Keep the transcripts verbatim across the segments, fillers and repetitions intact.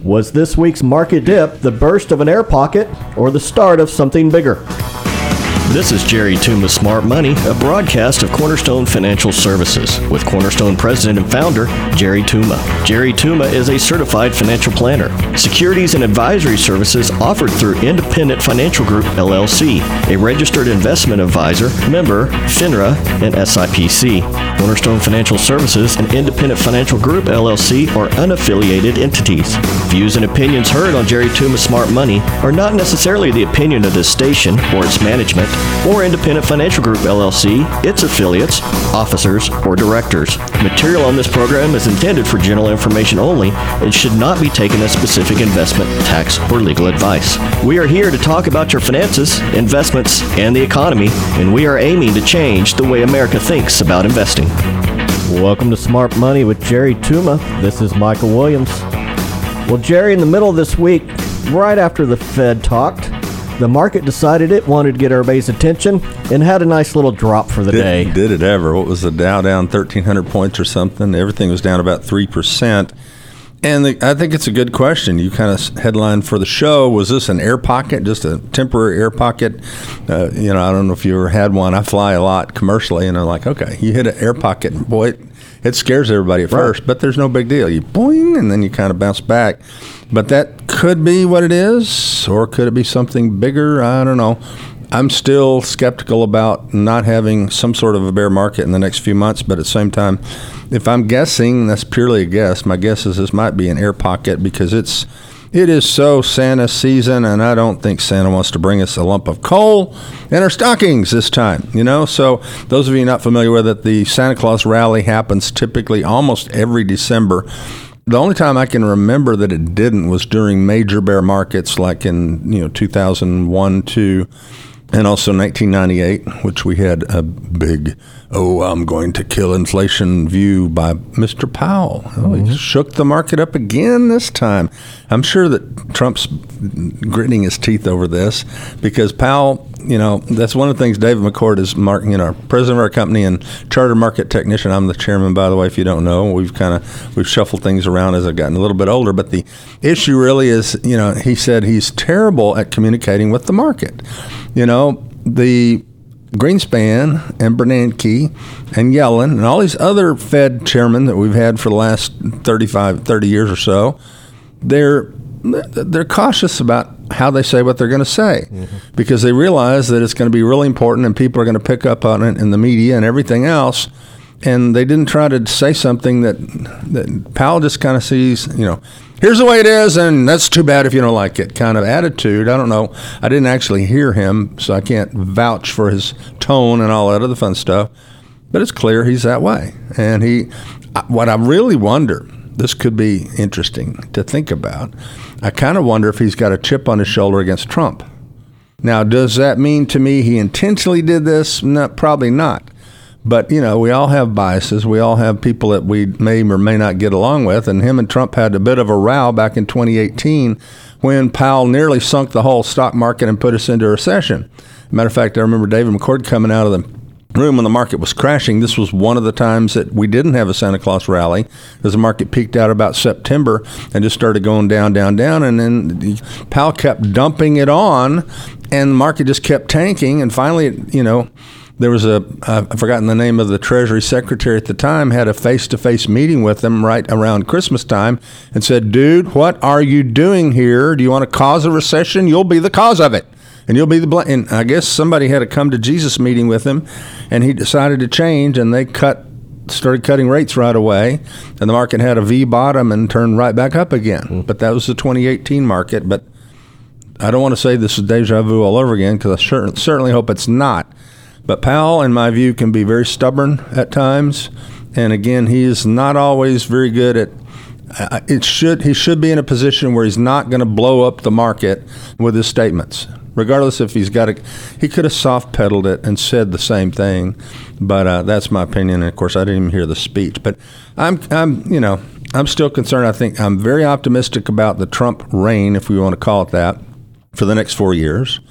Was this week's market dip the burst of an air pocket or the start of something bigger? This is Jerry Tuma Smart Money, a broadcast of Cornerstone Financial Services with Cornerstone President and Founder Jerry Tuma. Jerry Tuma is a certified financial planner. Securities and advisory services offered through Independent Financial Group, L L C, a registered investment advisor, member, FINRA, and S I P C. Cornerstone Financial Services and Independent Financial Group, L L C, are unaffiliated entities. Views and opinions heard on Jerry Tuma Smart Money are not necessarily the opinion of this station or its management, or Independent Financial Group, L L C, its affiliates, officers, or directors. Material on this program is intended for general information only and should not be taken as specific investment, tax, or legal advice. We are here to talk about your finances, investments, and the economy, and we are aiming to change the way America thinks about investing. Welcome to Smart Money with Jerry Tuma. This is Michael Williams. Well, Jerry, in the middle of this week, right after the Fed talked, the market decided it wanted to get everybody's attention and had a nice little drop for the did, day. Did it ever? What was the Dow down thirteen hundred points or something? Everything was down about three percent. And the, I think it's a good question. You kind of headlined for the show. Was this an air pocket, just a temporary air pocket? Uh, you know, I don't know if you ever had one. I fly a lot commercially, and I'm like, okay, you hit an air pocket. Boy, it, it scares everybody at right. first, but there's no big deal. You boing, and then you kind of bounce back. But that could be what it is, or could it be something bigger? I don't know. I'm still skeptical about not having some sort of a bear market in the next few months, but at the same time, if I'm guessing, that's purely a guess. My guess is this might be an air pocket because it's it is so Santa season, and I don't think Santa wants to bring us a lump of coal in our stockings this time, you know? So those of you not familiar with it, the Santa Claus rally happens typically almost every December. The only time I can remember that it didn't was during major bear markets like in, you know, two thousand one, two, and also nineteen ninety-eight, which we had a big, oh, I'm going to kill inflation view by Mister Powell. Oh, mm-hmm. He shook the market up again this time. I'm sure that Trump's gritting his teeth over this because Powell, you know, that's one of the things David McCord is, Mark, you know, president of our company and charter market technician. I'm the chairman, by the way, if you don't know. We've kind of, we've shuffled things around as I've gotten a little bit older. But the issue really is, you know, he said he's terrible at communicating with the market. You know, the Greenspan and Bernanke and Yellen and all these other Fed chairmen that we've had for the last thirty-five, thirty years or so, they're they're cautious about how they say what they're going to say mm-hmm. because they realize that it's going to be really important and people are going to pick up on it in the media and everything else. And they didn't try to say something that, that Powell just kind of sees, you know, here's the way it is, and that's too bad if you don't like it kind of attitude. I don't know. I didn't actually hear him, so I can't vouch for his tone and all that other fun stuff. But it's clear he's that way. And he, what I really wonder, this could be interesting to think about, I kind of wonder if he's got a chip on his shoulder against Trump. Now, does that mean to me he intentionally did this? No, probably not. But, you know, we all have biases. We all have people that we may or may not get along with. And him and Trump had a bit of a row back in twenty eighteen when Powell nearly sunk the whole stock market and put us into a recession. Matter of fact, I remember David McCord coming out of the room when the market was crashing. This was one of the times that we didn't have a Santa Claus rally because the market peaked out about September and just started going down, down, down. And then Powell kept dumping it on and the market just kept tanking. And finally, you know, there was a, I've forgotten the name of the Treasury Secretary at the time, had a face-to-face meeting with him right around Christmas time and said, dude, what are you doing here? Do you want to cause a recession? You'll be the cause of it. And you'll be the blame. And I guess somebody had a come to Jesus meeting with him, and he decided to change, and they cut, started cutting rates right away, and the market had a V bottom and turned right back up again. Mm-hmm. But that was the twenty eighteen market. But I don't want to say this is deja vu all over again because I sure, certainly hope it's not. But Powell, in my view, can be very stubborn at times, and again, he is not always very good at. Uh, it should he should be in a position where he's not going to blow up the market with his statements. Regardless if he's got a, he could have soft pedaled it and said the same thing, but uh, that's my opinion. And of course, I didn't even hear the speech. But I'm, I'm, you know, I'm still concerned. I think I'm very optimistic about the Trump reign, if we want to call it that, for the next four years.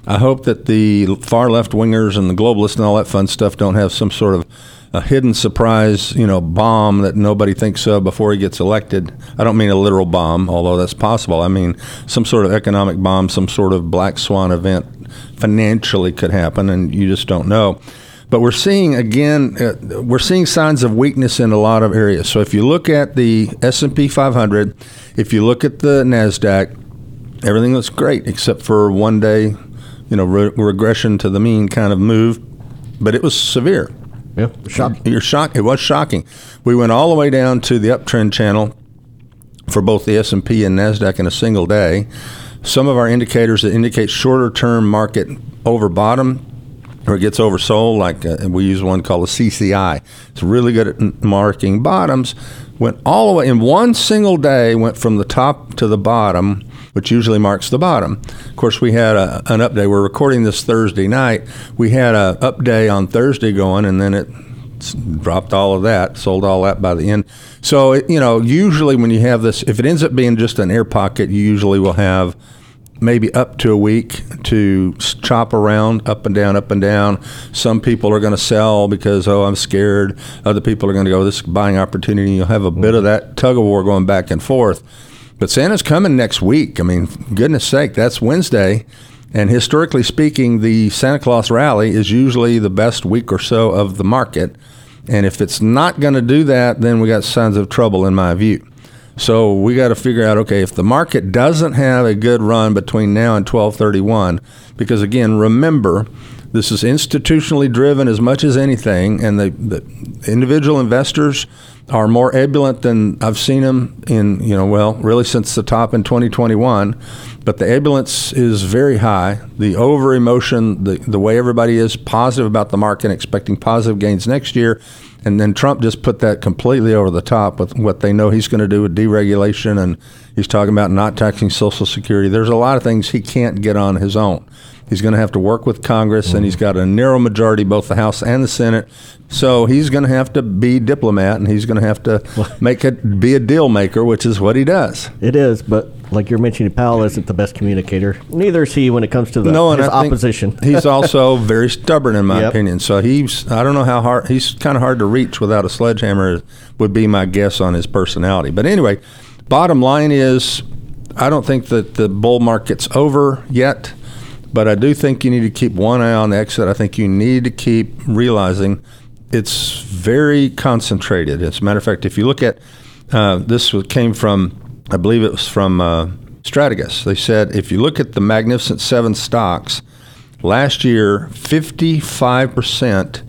I hope that the far left wingers and the globalists and all that fun stuff don't have some sort of a hidden surprise, you know, bomb that nobody thinks of before he gets elected. I don't mean a literal bomb, although that's possible. I mean some sort of economic bomb, some sort of black swan event financially could happen, and you just don't know. But we're seeing, again, uh, we're seeing signs of weakness in a lot of areas. So if you look at the S and P five hundred, if you look at the NASDAQ, everything looks great except for one day, you know, re- regression to the mean kind of move, but it was severe. Yeah, shocking. You're shocked. It was shocking. We went all the way down to the uptrend channel for both the S and P and NASDAQ in a single day. Some of our indicators that indicate shorter-term market over bottom or it gets oversold, like uh, we use one called a C C I. It's really good at marking bottoms. Went all the way in one single day, went from the top to the bottom, which usually marks the bottom. Of course, we had a, an up day. We're recording this Thursday night. We had a up day on Thursday going, and then it dropped all of that, sold all that by the end. So, it, you know, usually when you have this, if it ends up being just an air pocket, you usually will have maybe up to a week to chop around, up and down, up and down. Some people are going to sell because, oh, I'm scared. Other people are going to go, this is buying opportunity. You'll have a bit of that tug of war going back and forth. But Santa's coming next week. I mean, goodness sake, that's Wednesday. And historically speaking, the Santa Claus rally is usually the best week or so of the market. And if it's not going to do that, then we got signs of trouble in my view. So we got to figure out, okay, if the market doesn't have a good run between now and twelve thirty-one, because again, remember, this is institutionally driven as much as anything, and the, the individual investors are more ebullient than I've seen them in, you know, well, really since the top in twenty twenty-one. But the ebullience is very high. The over emotion, the, the way everybody is positive about the market, expecting positive gains next year. And then Trump just put that completely over the top with what they know he's going to do with deregulation. And he's talking about not taxing Social Security. There's a lot of things he can't get on his own. He's going to have to work with Congress, mm-hmm. and he's got a narrow majority, both the House and the Senate. So he's going to have to be diplomat, and he's going to have to make it be a deal maker, which is what he does. It is, but like you're mentioning, Powell isn't the best communicator. Neither is he when it comes to the no, and his I opposition. Think he's also very stubborn, in my yep. opinion. So he's, I don't know how hard, he's kind of hard to reach without a sledgehammer, would be my guess on his personality. But anyway, bottom line is, I don't think that the bull market's over yet. But I do think you need to keep one eye on the exit. I think you need to keep realizing it's very concentrated. As a matter of fact, if you look at, uh, this came from, I believe it was from uh, Strategas. They said if you look at the Magnificent Seven stocks, last year, fifty-five percent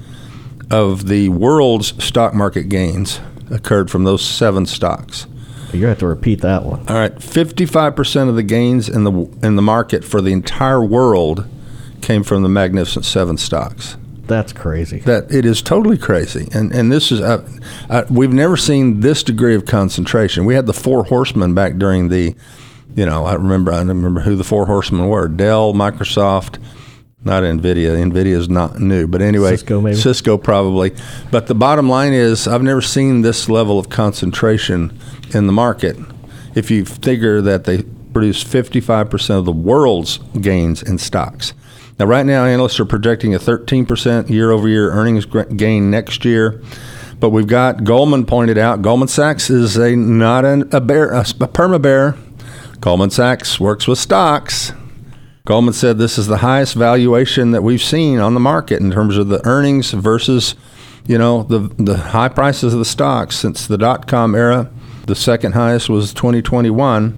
of the world's stock market gains occurred from those seven stocks. You're going to have to repeat that one. All right, fifty-five percent of the gains in the in the market for the entire world came from the Magnificent Seven stocks. That's crazy. That it is totally crazy, and and this is uh, uh, we've never seen this degree of concentration. We had the Four Horsemen back during the, you know, I remember I remember who the Four Horsemen were: Dell, Microsoft. Not NVIDIA. NVIDIA is not new. But anyway, Cisco maybe. Cisco probably. But the bottom line is I've never seen this level of concentration in the market. If you figure that they produce fifty-five percent of the world's gains in stocks. Now, right now, analysts are projecting a thirteen percent year-over-year earnings gain next year. But we've got, Goldman pointed out, Goldman Sachs is a not an, a bear, a, a perma bear. Goldman Sachs works with stocks. Goldman said this is the highest valuation that we've seen on the market in terms of the earnings versus, you know, the the high prices of the stocks since the dot-com era. The second highest was twenty twenty-one.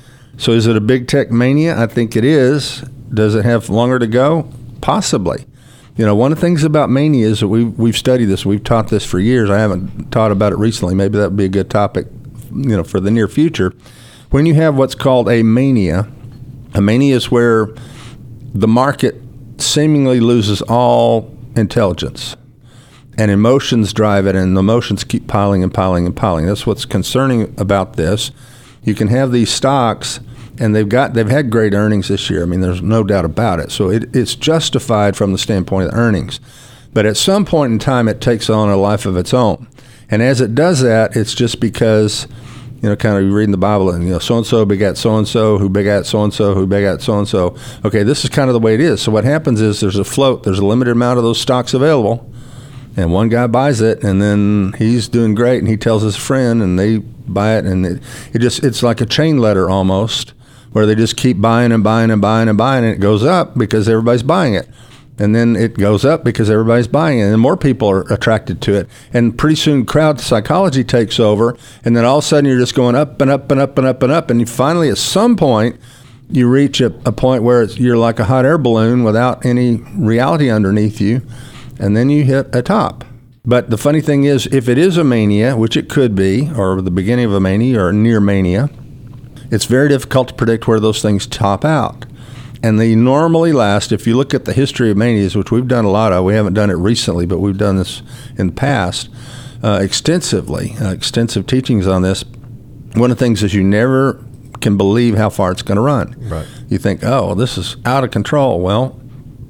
So is it a big tech mania? I think it is. Does it have longer to go? Possibly. You know, one of the things about mania is that we've, we've studied this. We've taught this for years. I haven't taught about it recently. Maybe that would be a good topic, you know, for the near future. When you have what's called a mania, a mania is where the market seemingly loses all intelligence and emotions drive it, and the emotions keep piling and piling and piling. That's what's concerning about this. You can have these stocks, and they've got they've had great earnings this year. I mean, there's no doubt about it. So it, it's justified from the standpoint of the earnings. But at some point in time, it takes on a life of its own. And as it does that, it's just because You know, kind of reading the Bible and, you know, so-and-so begat so-and-so, who begat so-and-so, who begat so-and-so. Okay, this is kind of the way it is. So what happens is there's a float. There's a limited amount of those stocks available, and one guy buys it, and then he's doing great, and he tells his friend, and they buy it, and it, it just it's like a chain letter almost, where they just keep buying and buying and buying and buying, and it goes up because everybody's buying it. And then it goes up because everybody's buying it, and more people are attracted to it. And pretty soon crowd psychology takes over, and then all of a sudden you're just going up and up and up and up and up, and you finally at some point you reach a, a point where it's, you're like a hot air balloon without any reality underneath you, and then you hit a top. But the funny thing is, if it is a mania, which it could be, or the beginning of a mania or near mania, it's very difficult to predict where those things top out. And they normally last, if you look at the history of manias, which we've done a lot of, we haven't done it recently, but we've done this in the past uh, extensively, uh, extensive teachings on this. One of the things is you never can believe how far it's going to run. Right. You think, oh, well, this is out of control. Well,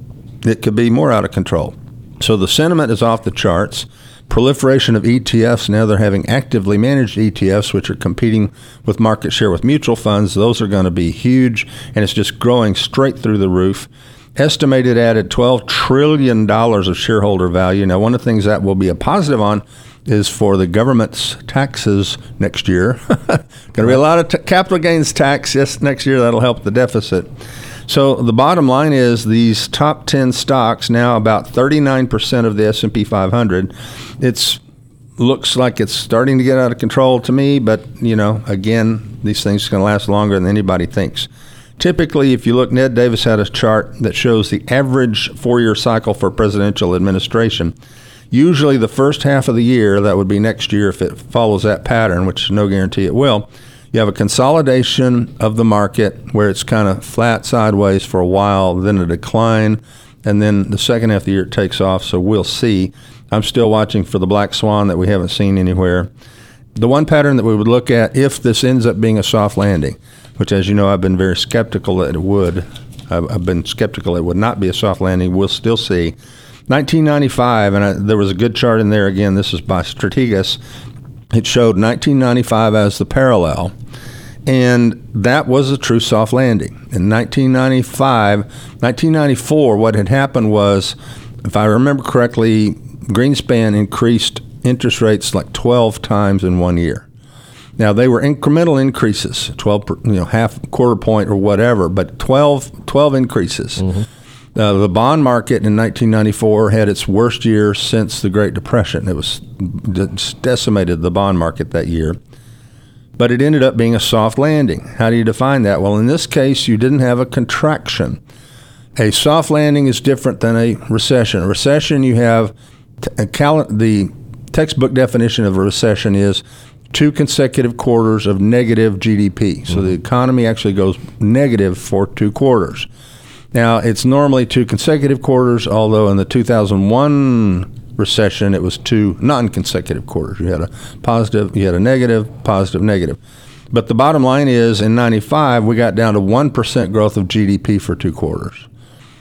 it could be more out of control. So the sentiment is off the charts. Proliferation of E T Fs. Now they're having actively managed E T Fs, which are competing with market share with mutual funds. Those are going to be huge, and it's just growing straight through the roof. Estimated added twelve trillion dollars of shareholder value. Now, one of the things that will be a positive on is for the government's taxes next year. Going to be a lot of t- capital gains tax yes, next year. That'll help the deficit. So the bottom line is these top ten stocks, now about thirty-nine percent of the S and P five hundred, it's looks like it's starting to get out of control to me, but, you know, again, these things are going to last longer than anybody thinks. Typically, if you look, Ned Davis had a chart that shows the average four-year cycle for presidential administration. Usually the first half of the year, that would be next year if it follows that pattern, which is no guarantee it will, you have a consolidation of the market where it's kind of flat sideways for a while, then a decline, and then the second half of the year it takes off, so we'll see. I'm still watching for the black swan that we haven't seen anywhere. The one pattern that we would look at if this ends up being a soft landing, which, as you know, I've been very skeptical that it would. I've, I've been skeptical it would not be a soft landing. We'll still see. nineteen ninety-five, and I, there was a good chart in there. Again, this is by Strategas. It showed nineteen ninety-five as the parallel, and that was a true soft landing. In nineteen ninety-five, nineteen ninety-four, what had happened was, if I remember correctly, Greenspan increased interest rates like twelve times in one year. Now, they were incremental increases, twelve, you know, half, quarter point or whatever, but twelve, twelve increases. Mm-hmm. Uh, the bond market in nineteen ninety-four had its worst year since the Great Depression. It was decimated the bond market that year. But it ended up being a soft landing. How do you define that? Well, in this case, you didn't have a contraction. A soft landing is different than a recession. A recession, you have t- a cal- the textbook definition of a recession is two consecutive quarters of negative G D P. So mm-hmm. the economy actually goes negative for two quarters. Now, it's normally two consecutive quarters, although in the two thousand one recession, it was two non-consecutive quarters. You had a positive, you had a negative, positive, negative. But the bottom line is, in ninety-five, we got down to one percent growth of G D P for two quarters.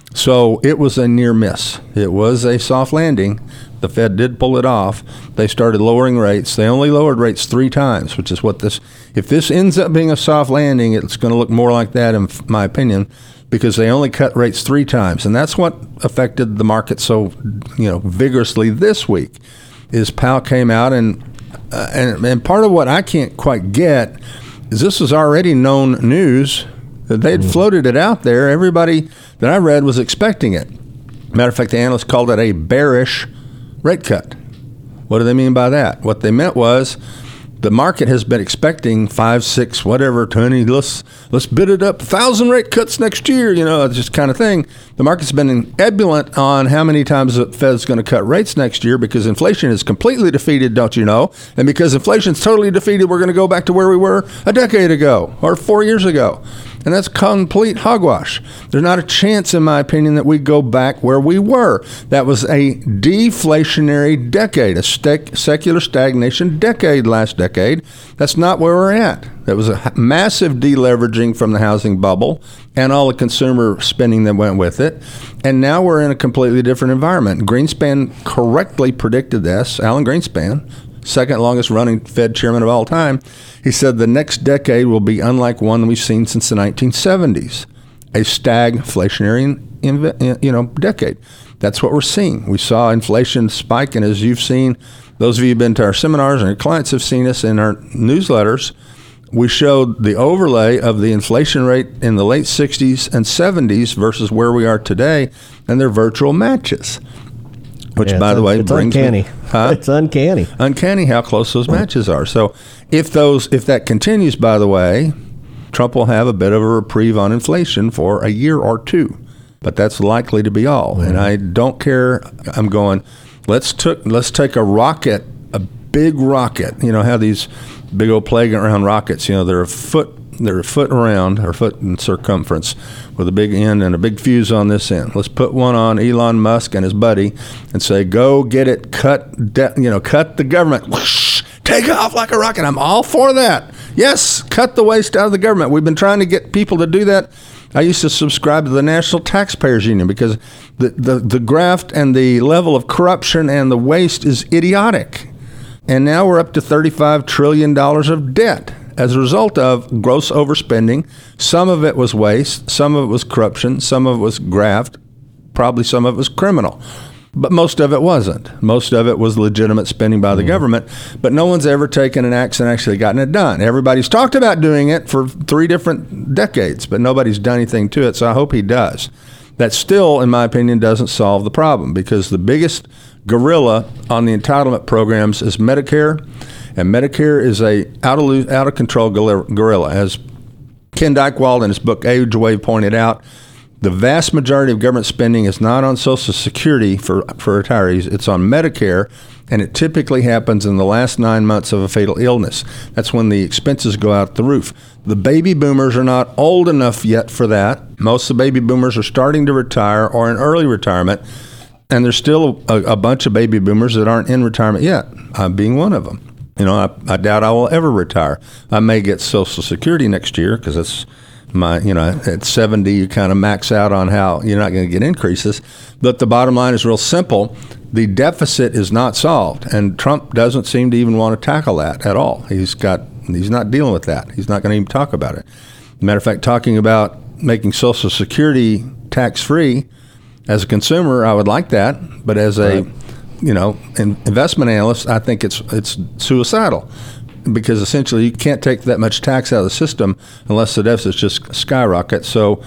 So it was a near miss. It was a soft landing. The Fed did pull it off. They started lowering rates. They only lowered rates three times, which is what this, if this ends up being a soft landing, it's going to look more like that, in my opinion, because they only cut rates three times. And that's what affected the market so, you know, vigorously this week, is Powell came out, and, uh, and, and part of what I can't quite get is this was already known news. They'd floated it out there. Everybody that I read was expecting it. Matter of fact, the analysts called it a bearish rate cut. What do they mean by that? What they meant was the market has been expecting five, six, whatever, twenty, let's, let's bid it up, one thousand rate cuts next year, you know, just kind of thing. The market's been ebullient on how many times the Fed's going to cut rates next year because inflation is completely defeated, don't you know? And because inflation's totally defeated, we're going to go back to where we were a decade ago or four years ago. And that's complete hogwash. There's not a chance, in my opinion, that we go back where we were. That was a deflationary decade, a stec- secular stagnation decade last decade. That's not where we're at. That was a massive deleveraging from the housing bubble and all the consumer spending that went with it. And now we're in a completely different environment. Greenspan correctly predicted this. Alan Greenspan second longest running Fed chairman of all time, he said the next decade will be unlike one we've seen since the nineteen seventies, a stagflationary you know, decade. That's what we're seeing. We saw inflation spike, and as you've seen, those of you who've been to our seminars and your clients have seen us in our newsletters, we showed the overlay of the inflation rate in the late sixties and seventies versus where we are today, and they're virtual matches. Which, yeah, by the un- way, it's brings uncanny. me, huh? It's uncanny. Uncanny how close those matches are. So, if those, if that continues, by the way, Trump will have a bit of a reprieve on inflation for a year or two, but that's likely to be all. Mm-hmm. And I don't care. I'm going. Let's took. Let's take a rocket, a big rocket. You know how these big old playground rockets. You know they're a foot. They're a foot around, or foot in circumference, with a big end and a big fuse on this end. Let's put one on Elon Musk and his buddy, and say, "Go get it, cut, de- you know, cut the government, whoosh, take off like a rocket." I'm all for that. Yes, cut the waste out of the government. We've been trying to get people to do that. I used to subscribe to the National Taxpayers Union because the the, the graft and the level of corruption and the waste is idiotic. And now we're up to thirty-five trillion dollars of debt as a result of gross overspending. Some of it was waste, some of it was corruption, some of it was graft, probably some of it was criminal. But most of it wasn't. Most of it was legitimate spending by the mm. government. But no one's ever taken an axe and actually gotten it done. Everybody's talked about doing it for three different decades, but nobody's done anything to it, so I hope he does. That still, in my opinion, doesn't solve the problem, because the biggest gorilla on the entitlement programs is Medicare, and Medicare is a out of out of control gorilla. As Ken Dykewald in his book Age Wave pointed out, the vast majority of government spending is not on Social Security for, for retirees. It's on Medicare, and it typically happens in the last nine months of a fatal illness. That's when the expenses go out the roof. The baby boomers are not old enough yet for that. Most of the baby boomers are starting to retire or in early retirement, and there's still a, a bunch of baby boomers that aren't in retirement yet, I'm being one of them. You know, I, I doubt I will ever retire. I may get Social Security next year because it's my, you know, at seventy, you kind of max out on how you're not going to get increases. But the bottom line is real simple. The deficit is not solved, and Trump doesn't seem to even want to tackle that at all. He's got, he's not dealing with that. He's not going to even talk about it. Matter of fact, talking about making Social Security tax-free, as a consumer, I would like that, but as a right. you know, in investment analyst, I think it's it's suicidal, because essentially you can't take that much tax out of the system unless the deficits just skyrocket. So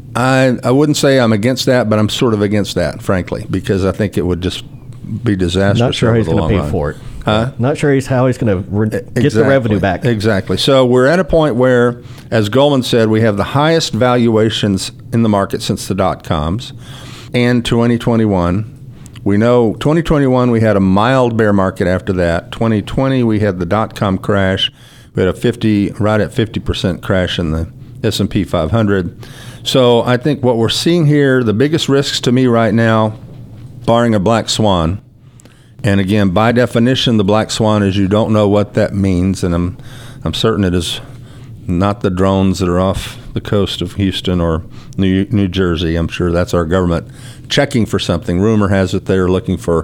I I wouldn't say I'm against that, but I'm sort of against that, frankly, because I think it would just be disastrous. Not sure how he's going to pay run. for it. Huh? Not sure he's how he's going to re- get exactly. the revenue back. Exactly. So we're at a point where, as Goldman said, we have the highest valuations in the market since the dot-coms, and twenty twenty-one. We know twenty twenty-one, we had a mild bear market after that. twenty twenty, we had the dot-com crash. We had a fifty, right at fifty percent crash in the S and P five hundred. So I think what we're seeing here, the biggest risks to me right now, barring a black swan, and again, by definition, the black swan is you don't know what that means, and I'm, I'm certain it is not the drones that are off the coast of Houston or New, New Jersey. I'm sure that's our government checking for something. Rumor has it they're looking for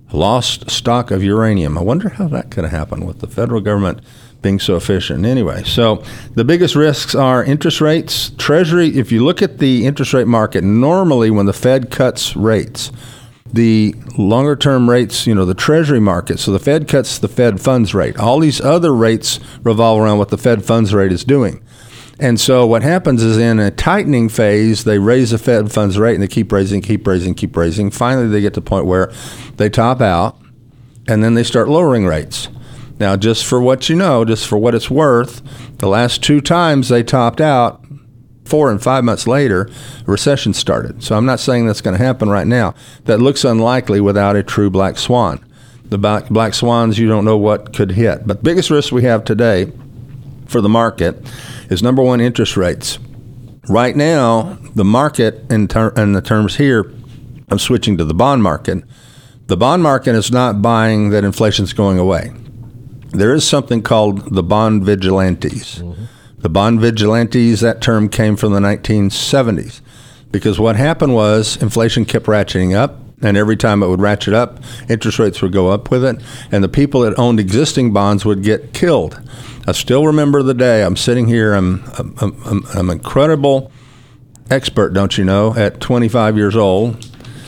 lost stock of uranium. I wonder how that could happen with the federal government being so efficient. Anyway, so the biggest risks are interest rates. Treasury, if you look at the interest rate market, normally when the Fed cuts rates, the longer term rates, you know, the Treasury market, so the Fed cuts the Fed funds rate. All these other rates revolve around what the Fed funds rate is doing. And so what happens is in a tightening phase, they raise the Fed funds rate and they keep raising, keep raising, keep raising. Finally, they get to the point where they top out, and then they start lowering rates. Now, just for what you know, just for what it's worth, the last two times they topped out, four and five months later, a recession started. So I'm not saying that's going to happen right now. That looks unlikely without a true black swan. The black, black swans, you don't know what could hit. But the biggest risk we have today for the market is, number one, interest rates. Right now, the market, in, ter- in the terms here, I'm switching to the bond market. The bond market is not buying that inflation's going away. There is something called the bond vigilantes. Mm-hmm. The bond vigilantes, that term came from the nineteen seventies, because what happened was inflation kept ratcheting up. And every time it would ratchet up, interest rates would go up with it. And the people that owned existing bonds would get killed. I still remember the day. I'm sitting here. I'm I'm, I'm, I'm an incredible expert, don't you know, at twenty-five years old.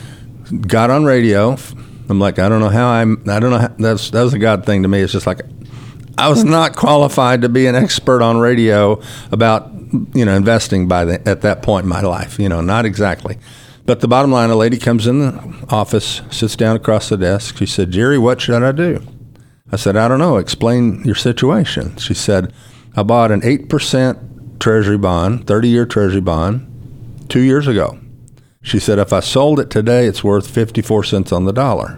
Got on radio. I'm like, I don't know how I'm, I don't know how, that's, that was a God thing to me. It's just like, I was not qualified to be an expert on radio about, you know, investing by the, at that point in my life, you know, not exactly. But the bottom line, a lady comes in the office, sits down across the desk. She said, Jerry, what should I do? I said, I don't know. Explain your situation. She said, I bought an eight percent treasury bond, thirty-year treasury bond, two years ago. She said, if I sold it today, it's worth fifty-four cents on the dollar.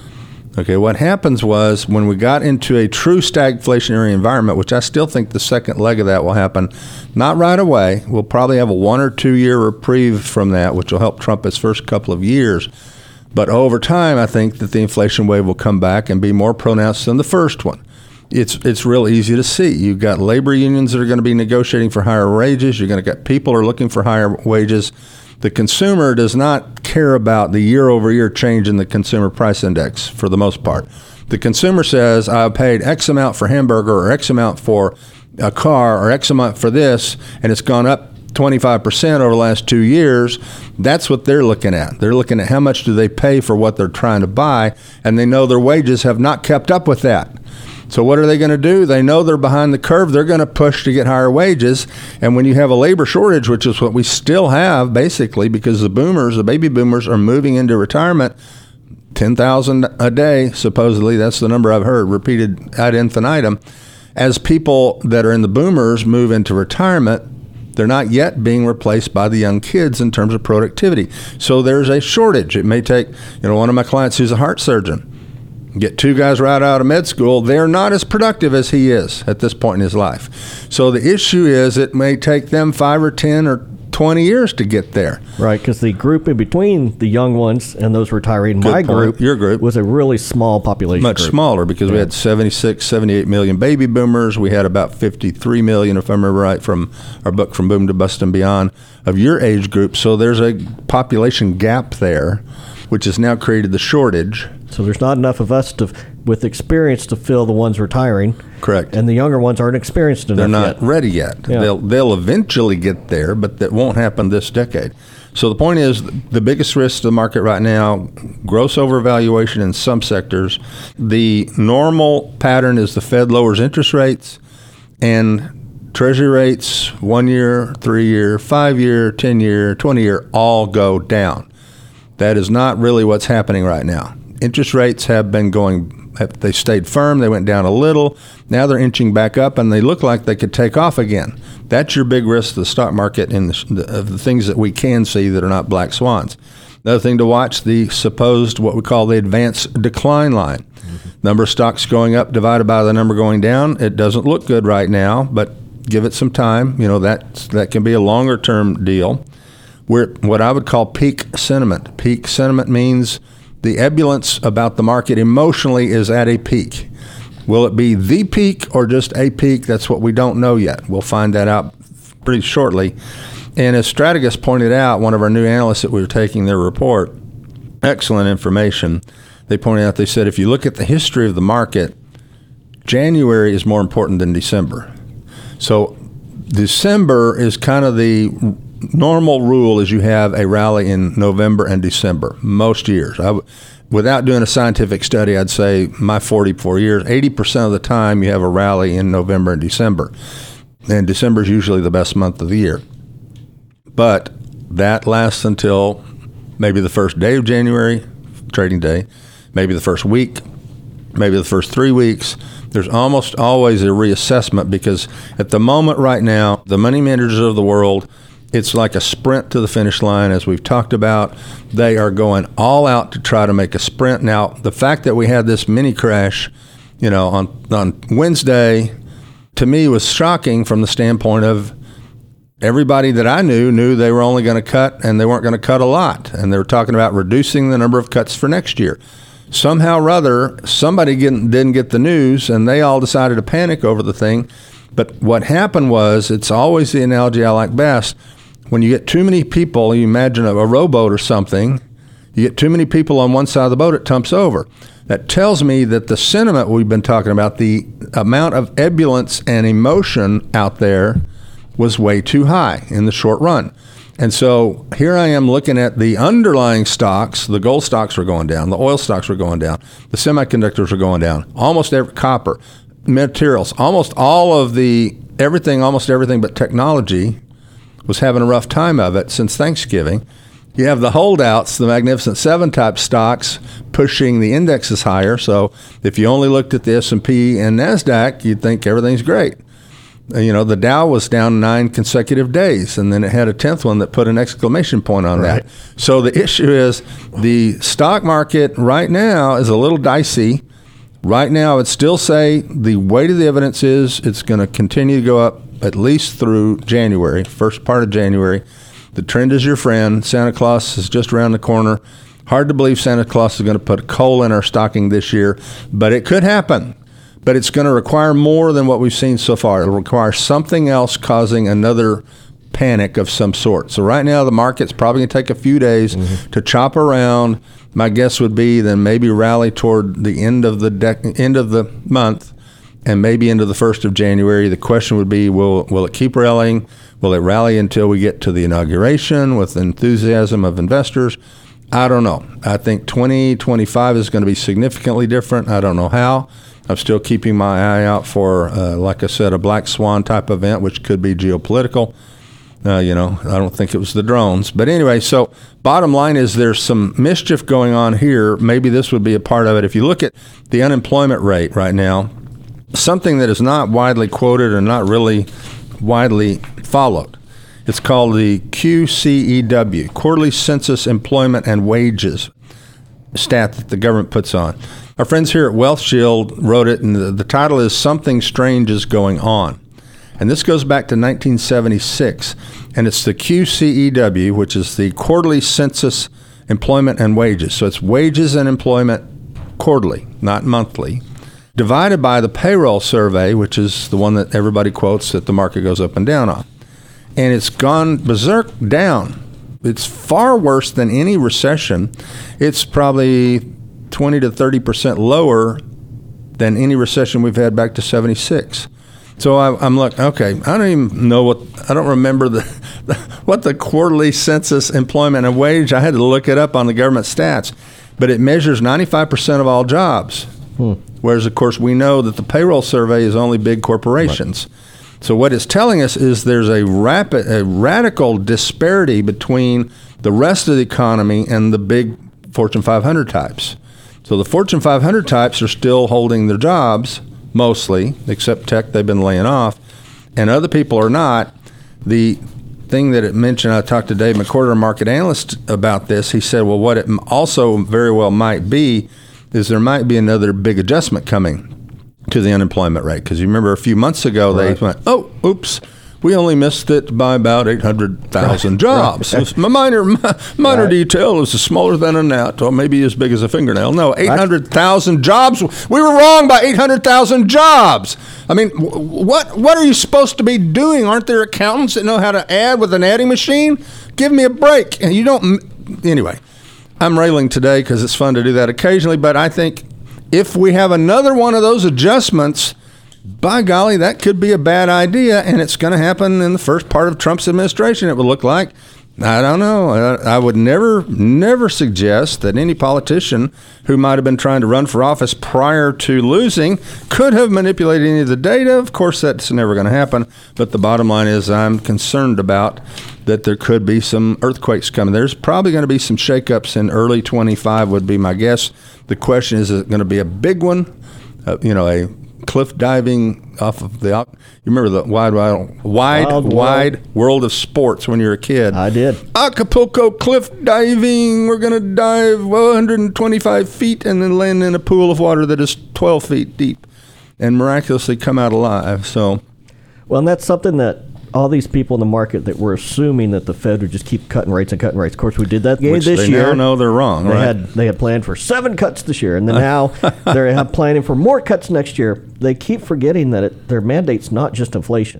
Okay, what happens was when we got into a true stagflationary environment, which I still think the second leg of that will happen, not right away. We'll probably have a one or two year reprieve from that, which will help Trump his first couple of years. But over time, I think that the inflation wave will come back and be more pronounced than the first one. It's it's real easy to see. You've got labor unions that are going to be negotiating for higher wages. You're going to get people who are looking for higher wages. The consumer does not care about the year-over-year change in the consumer price index for the most part. The consumer says, I paid X amount for hamburger or X amount for a car or X amount for this, and it's gone up twenty-five percent over the last two years. That's what they're looking at. They're looking at how much do they pay for what they're trying to buy, and they know their wages have not kept up with that. So what are they going to do? They know they're behind the curve. They're going to push to get higher wages. And when you have a labor shortage, which is what we still have basically because the boomers, the baby boomers are moving into retirement, ten thousand a day, supposedly, that's the number I've heard, repeated ad infinitum. As people that are in the boomers move into retirement, they're not yet being replaced by the young kids in terms of productivity. So there's a shortage. It may take, you know, one of my clients who's a heart surgeon, get two guys right out of med school, they're not as productive as he is at this point in his life. So the issue is it may take them five or ten or twenty years to get there. Right, because the group in between the young ones and those retiring, Good my point. group, Your group, was a really small population much group. smaller because yeah. we had seventy-six, seventy-eight million baby boomers. We had about fifty-three million, if I remember right, from our book From Boom to Bust and Beyond, of your age group. So there's a population gap there, which has now created the shortage. So there's not enough of us to, with experience to fill the ones retiring. Correct. And the younger ones aren't experienced enough They're not yet. ready yet. Yeah. They'll they'll eventually get there, but that won't happen this decade. So the point is, the biggest risk to the market right now, gross overvaluation in some sectors. The normal pattern is the Fed lowers interest rates and Treasury rates, one-year, three-year, five-year, ten-year, twenty-year, all go down. That is not really what's happening right now. Interest rates have been going, they stayed firm, they went down a little. Now they're inching back up, and they look like they could take off again. That's your big risk to the stock market in the, the, of the things that we can see that are not black swans. Another thing to watch, the supposed, what we call the advanced decline line. Mm-hmm. Number of stocks going up divided by the number going down. It doesn't look good right now, but give it some time. You know, that, that can be a longer-term deal. We're what I would call peak sentiment. Peak sentiment means the ebullience about the market emotionally is at a peak. Will it be the peak or just a peak? That's what we don't know yet. We'll find that out pretty shortly. And as Strategas pointed out, one of our new analysts that we were taking their report, excellent information. They pointed out, they said, if you look at the history of the market, January is more important than December. So December is kind of the normal rule is you have a rally in November and December, most years. I w- without doing a scientific study, I'd say my forty-four years, eighty percent of the time you have a rally in November and December. And December is usually the best month of the year. But that lasts until maybe the first day of January, trading day, maybe the first week, maybe the first three weeks. There's almost always a reassessment because at the moment right now, the money managers of the world, it's like a sprint to the finish line, as we've talked about. They are going all out to try to make a sprint. Now, the fact that we had this mini crash, you know, on, on Wednesday, to me was shocking from the standpoint of everybody that I knew knew they were only going to cut, and they weren't going to cut a lot. And they were talking about reducing the number of cuts for next year. Somehow or other, somebody didn't, didn't get the news, and they all decided to panic over the thing. But what happened was, it's always the analogy I like best, when you get too many people, you imagine a, a rowboat or something, You get too many people on one side of the boat, it tumps over. That tells me that the sentiment we've been talking about, the amount of ebullience and emotion out there was way too high in the short run. And so here I am looking at the underlying stocks. The gold stocks were going down. The oil stocks were going down. The semiconductors were going down. Almost every copper, materials, almost all of the, everything, almost everything but technology was having a rough time of it since Thanksgiving. You have the holdouts, the Magnificent Seven type stocks pushing the indexes higher. So if you only looked at the S and P and NASDAQ, you'd think everything's great. You know, the Dow was down nine consecutive days, and then it had a tenth one that put an exclamation point on right. that. So the issue is the stock market right now is a little dicey. Right now, I would still say the weight of the evidence is it's going to continue to go up at least through January, first part of January. The trend is your friend. Santa Claus is just around the corner. Hard to believe Santa Claus is going to put coal in our stocking this year, but it could happen. But it's going to require more than what we've seen so far. It'll require something else causing another panic of some sort. So right now, the market's probably going to take a few days mm-hmm. to chop around. My guess would be then maybe rally toward the end of the dec- end of the month and maybe into the first of January. The question would be, will will it keep rallying? Will it rally until we get to the inauguration with enthusiasm of investors? I don't know. I think twenty twenty-five is going to be significantly different. I don't know how. I'm still keeping my eye out for, uh, like I said, a black swan type event, which could be geopolitical. Uh, you know, I don't think it was the drones. But anyway, so bottom line is there's some mischief going on here. Maybe this would be a part of it. If you look at the unemployment rate right now, something that is not widely quoted or not really widely followed, it's called the Q C E W, Quarterly Census Employment and Wages stat that the government puts on. Our friends here at Wealth Shield wrote it, and the, the title is Something Strange is Going On. And this goes back to nineteen seventy-six, and it's the Q C E W, which is the Quarterly Census Employment and Wages. So it's wages and employment quarterly, not monthly, divided by the payroll survey, which is the one that everybody quotes that the market goes up and down on. And it's gone berserk down. It's far worse than any recession. It's probably twenty to thirty percent lower than any recession we've had back to seventy-six. So I, I'm like, okay, I don't even know what, I don't remember the, the what the quarterly census employment and wage, I had to look it up on the government stats, but it measures ninety-five percent of all jobs. Hmm. Whereas, of course, we know that the payroll survey is only big corporations. Right. So what it's telling us is there's a rapid, a radical disparity between the rest of the economy and the big Fortune five hundred types. So the Fortune five hundred types are still holding their jobs, mostly, except tech they've been laying off, and other people are not. The thing that it mentioned, I talked to Dave McCorder, a market analyst, about this. He said, well, what it also very well might be is there might be another big adjustment coming to the unemployment rate. Because you remember a few months ago, right. they went, oh, oops, we only missed it by about eight hundred thousand right. jobs. Right. A minor minor right. detail is smaller than a gnat, or maybe as big as a fingernail. No, eight hundred thousand jobs. We were wrong by eight hundred thousand jobs. I mean, what what are you supposed to be doing? Aren't there accountants that know how to add with an adding machine? Give me a break. And you don't. Anyway, I'm railing today because it's fun to do that occasionally, but I think if we have another one of those adjustments, by golly, that could be a bad idea, and it's going to happen in the first part of Trump's administration, it would look like. I don't know. I, I would never, never suggest that any politician who might have been trying to run for office prior to losing could have manipulated any of the data. Of course, that's never going to happen. But the bottom line is I'm concerned about that there could be some earthquakes coming. There's probably going to be some shakeups in early twenty-five would be my guess. The question is, is it going to be a big one? Uh, you know, a cliff diving off of the, you remember the wide, wide, wide, Wild wide world. world of sports when you were a kid. I did. Acapulco cliff diving. We're going to dive one hundred twenty-five feet and then land in a pool of water that is twelve feet deep and miraculously come out alive. So, well, and that's something that all these people in the market that were assuming that the Fed would just keep cutting rates and cutting rates. Of course, we did that again Which this they year. They now know they're wrong, they right? Had, they had planned for seven cuts this year, and then now they're planning for more cuts next year. They keep forgetting that it, their mandate's not just inflation.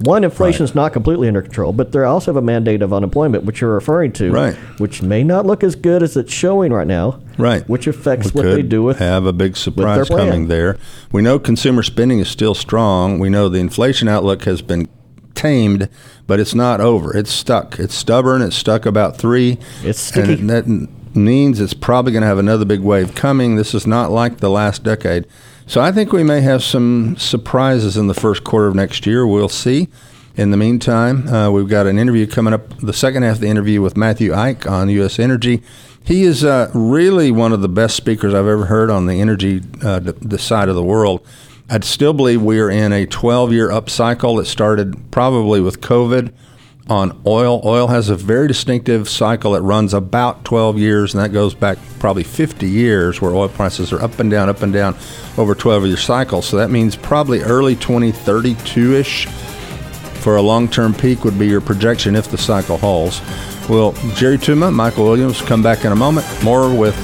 One, inflation is Right. not completely under control, but they also have a mandate of unemployment, which you're referring to, Right. which may not look as good as it's showing right now, Right. which affects We what could they do with have a big surprise plan. coming there. We know consumer spending is still strong. We know the inflation outlook has been tamed, but it's not over. It's stuck. It's stubborn. It's stuck about three. It's sticky. And that means it's probably going to have another big wave coming. This is not like the last decade. So I think we may have some surprises in the first quarter of next year. We'll see. In the meantime, uh, we've got an interview coming up, the second half of the interview with Matthew Ike on U S Energy. He is uh, really one of the best speakers I've ever heard on the energy uh, the side of the world. I'd still believe we are in a twelve-year upcycle that started probably with COVID on oil. Oil has a very distinctive cycle that runs about twelve years, and that goes back probably fifty years, where oil prices are up and down, up and down over a twelve-year cycle. So that means probably early twenty thirty-two-ish for a long-term peak would be your projection if the cycle holds. Well, Jerry Tuma, Michael Williams, come back in a moment. More with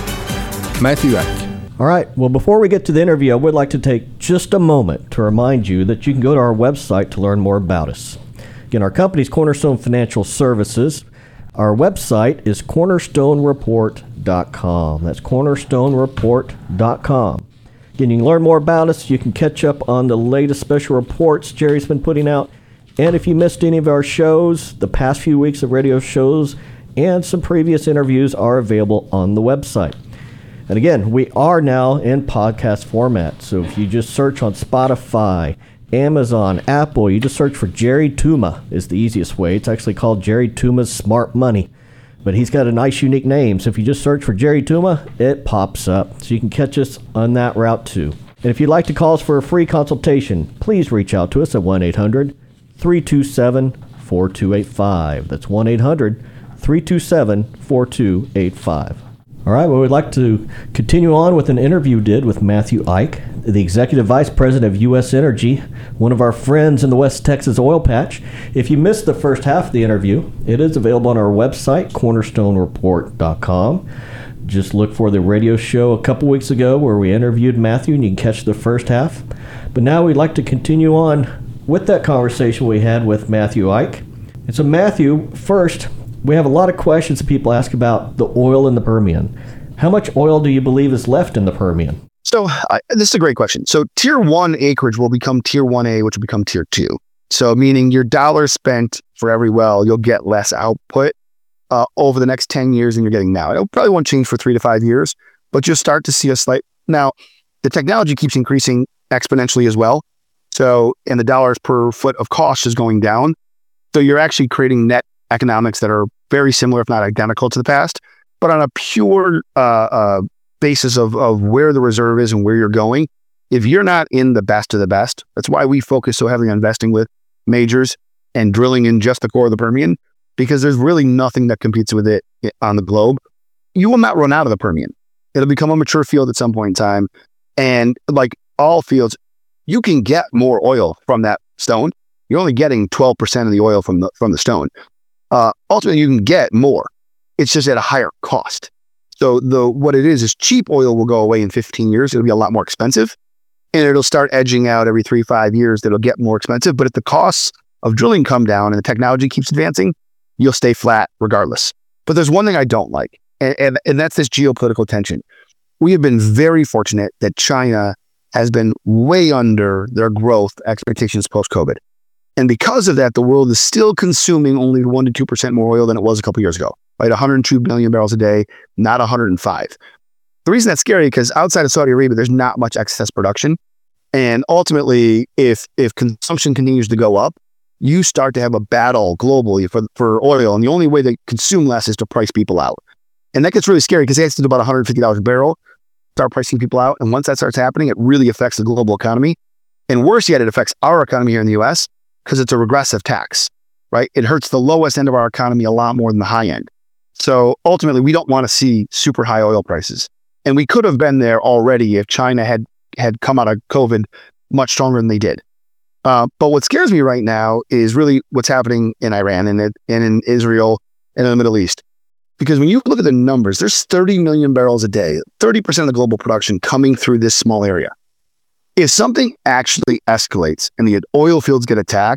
Matthew Ike. All right. Well, before we get to the interview, I would like to take just a moment to remind you that you can go to our website to learn more about us. Again, our company is Cornerstone Financial Services. Our website is cornerstone report dot com. That's cornerstone report dot com. Again, you can learn more about us. You can catch up on the latest special reports Jerry's been putting out. And if you missed any of our shows, the past few weeks of radio shows and some previous interviews are available on the website. And again, we are now in podcast format. So if you just search on Spotify, Amazon, Apple, you just search for Jerry Tuma is the easiest way. It's actually called Jerry Tuma's Smart Money. But he's got a nice, unique name. So if you just search for Jerry Tuma, it pops up. So you can catch us on that route too. And if you'd like to call us for a free consultation, please reach out to us at one eight hundred three two seven four two eight five. That's one eight hundred three two seven four two eight five. All right, well, we'd like to continue on with an interview we did with Matthew Ike, the Executive Vice President of U S Energy, one of our friends in the West Texas oil patch. If you missed the first half of the interview, it is available on our website, cornerstone report dot com. Just look for the radio show a couple weeks ago where we interviewed Matthew, and you can catch the first half. But now we'd like to continue on with that conversation we had with Matthew Ike. And so, Matthew, first, we have a lot of questions that people ask about the oil in the Permian. How much oil do you believe is left in the Permian? So uh, this is a great question. So tier one acreage will become tier one A, which will become tier two. So meaning your dollar spent for every well, you'll get less output uh, over the next ten years than you're getting now. It probably won't change for three to five years, but you'll start to see a slight... Now, the technology keeps increasing exponentially as well. So, and the dollars per foot of cost is going down. So you're actually creating net economics that are very similar, if not identical to the past. But on a pure uh, uh, basis of, of where the reserve is and where you're going, if you're not in the best of the best, that's why we focus so heavily on investing with majors and drilling in just the core of the Permian, because there's really nothing that competes with it on the globe. You will not run out of the Permian. It'll become a mature field at some point in time. And like all fields, you can get more oil from that stone. You're only getting twelve percent of the oil from the from the stone. Uh, ultimately, you can get more. It's just at a higher cost. So the what it is is cheap oil will go away in fifteen years. It'll be a lot more expensive, and it'll start edging out every three, five years. That'll get more expensive. But if the costs of drilling come down and the technology keeps advancing, you'll stay flat regardless. But there's one thing I don't like, and, and, and that's this geopolitical tension. We have been very fortunate that China has been way under their growth expectations post-COVID. And because of that, the world is still consuming only one to two percent more oil than it was a couple years ago, right? one hundred two million barrels a day, not one hundred five. The reason that's scary, because outside of Saudi Arabia, there's not much excess production. And ultimately, if if consumption continues to go up, you start to have a battle globally for, for oil. And the only way to consume less is to price people out. And that gets really scary because it gets to about one hundred fifty dollars a barrel, start pricing people out. And once that starts happening, it really affects the global economy. And worse yet, it affects our economy here in the U S because it's a regressive tax, right? It hurts the lowest end of our economy a lot more than the high end. So ultimately, we don't want to see super high oil prices. And we could have been there already if China had, had come out of COVID much stronger than they did. Uh, but what scares me right now is really what's happening in Iran and, it, and in Israel and in the Middle East. Because when you look at the numbers, there's thirty million barrels a day, thirty percent of the global production coming through this small area. If something actually escalates and the oil fields get attacked,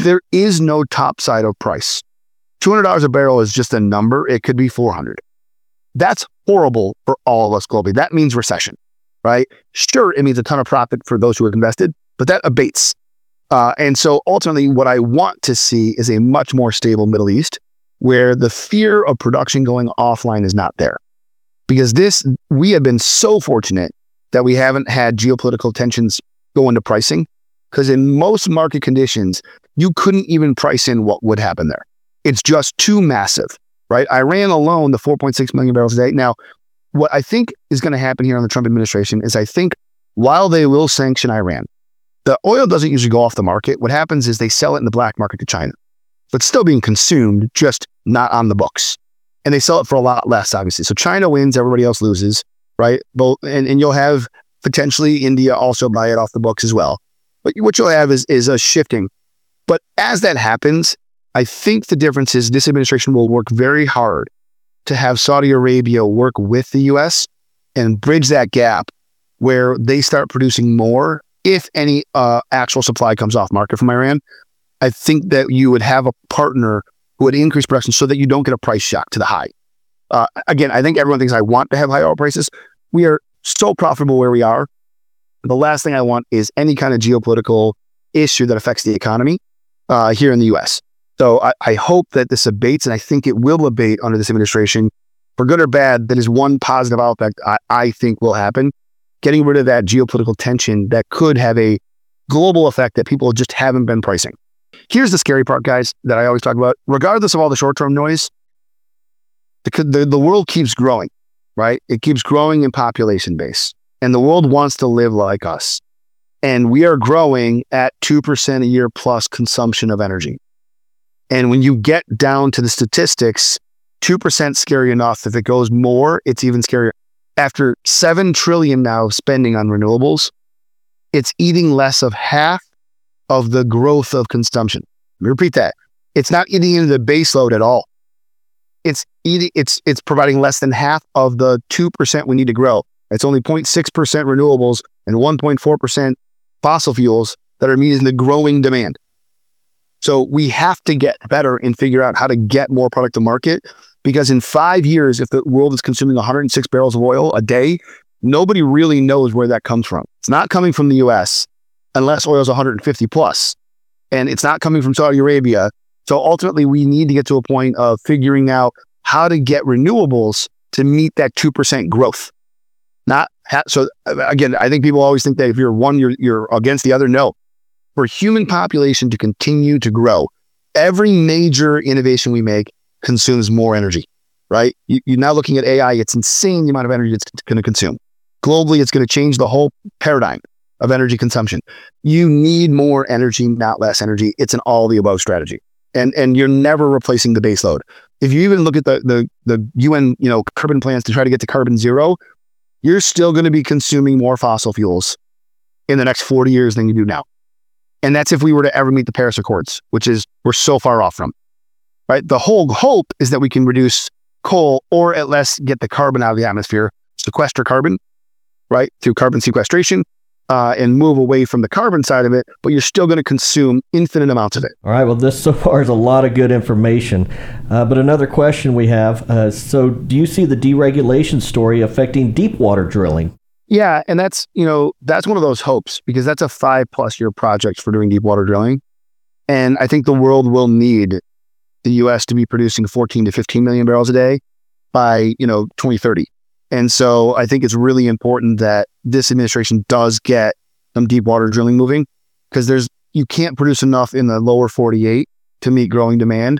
there is no top side of price. two hundred dollars a barrel is just a number. It could be four hundred. That's horrible for all of us globally. That means recession, right? Sure, it means a ton of profit for those who have invested, but that abates. Uh, and so ultimately what I want to see is a much more stable Middle East where the fear of production going offline is not there. Because this, we have been so fortunate that we haven't had geopolitical tensions go into pricing, because in most market conditions, you couldn't even price in what would happen there. It's just too massive, right? Iran alone, the four point six million barrels a day. Now, what I think is going to happen here on the Trump administration is I think while they will sanction Iran, the oil doesn't usually go off the market. What happens is they sell it in the black market to China. So it's still being consumed, just not on the books. And they sell it for a lot less, obviously. So China wins, everybody else loses, right? Both, and, and you'll have potentially India also buy it off the books as well. But what you'll have is, is a shifting. But as that happens, I think the difference is this administration will work very hard to have Saudi Arabia work with the U S and bridge that gap where they start producing more if any uh, actual supply comes off market from Iran. I think that you would have a partner who would increase production so that you don't get a price shock to the high. Uh, again, I think everyone thinks I want to have high oil prices. We are so profitable where we are. The last thing I want is any kind of geopolitical issue that affects the economy uh, here in the U S. So I, I hope that this abates, and I think it will abate under this administration. For good or bad, that is one positive outback I, I think will happen. Getting rid of that geopolitical tension that could have a global effect that people just haven't been pricing. Here's the scary part, guys, that I always talk about. Regardless of all the short-term noise, the, the, the world keeps growing, right? It keeps growing in population base, and the world wants to live like us. And we are growing at two percent a year plus consumption of energy. And when you get down to the statistics, two percent scary enough. If it goes more, it's even scarier. After seven trillion now spending on renewables, it's eating less of half of the growth of consumption. Let me repeat that. It's not eating into the base load at all. It's eating, it's it's providing less than half of the two percent we need to grow. It's only zero point six percent renewables and one point four percent fossil fuels that are meeting the growing demand. So we have to get better and figure out how to get more product to market, because in five years, if the world is consuming one hundred six barrels of oil a day, nobody really knows where that comes from. It's not coming from the U S unless oil is one hundred fifty plus, and it's not coming from Saudi Arabia. So ultimately, we need to get to a point of figuring out how to get renewables to meet that two percent growth. Not ha- so again, I think people always think that if you're one, you're, you're against the other. No. For human population to continue to grow, every major innovation we make consumes more energy, right? You, you're now looking at A I. It's insane the amount of energy it's going to consume. Globally, it's going to change the whole paradigm of energy consumption. You need more energy, not less energy. It's an all the above strategy. And and you're never replacing the base load. If you even look at the the the U N, you know, carbon plans to try to get to carbon zero, you're still going to be consuming more fossil fuels in the next forty years than you do now. And that's if we were to ever meet the Paris Accords, which is we're so far off from, right? The whole hope is that we can reduce coal, or at least get the carbon out of the atmosphere, sequester carbon, right? Through carbon sequestration, uh, and move away from the carbon side of it, but you're still going to consume infinite amounts of it. All right. Well, this so far is a lot of good information. Uh, but another question we have, uh, so do you see the deregulation story affecting deep water drilling? Yeah, and that's, you know, that's one of those hopes, because that's a five plus year project for doing deep water drilling. And I think the world will need the U S to be producing fourteen to fifteen million barrels a day by, you know, twenty thirty. And so I think it's really important that this administration does get some deep water drilling moving, because there's, you can't produce enough in the lower forty-eight to meet growing demand.